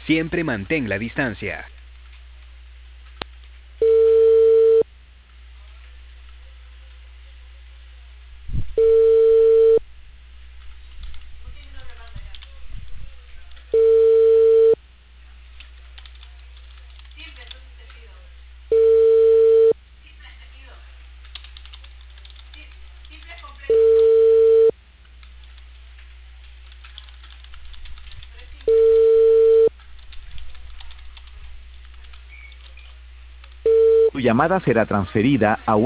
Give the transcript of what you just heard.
Siempre mantén la distancia. Tu llamada será transferida a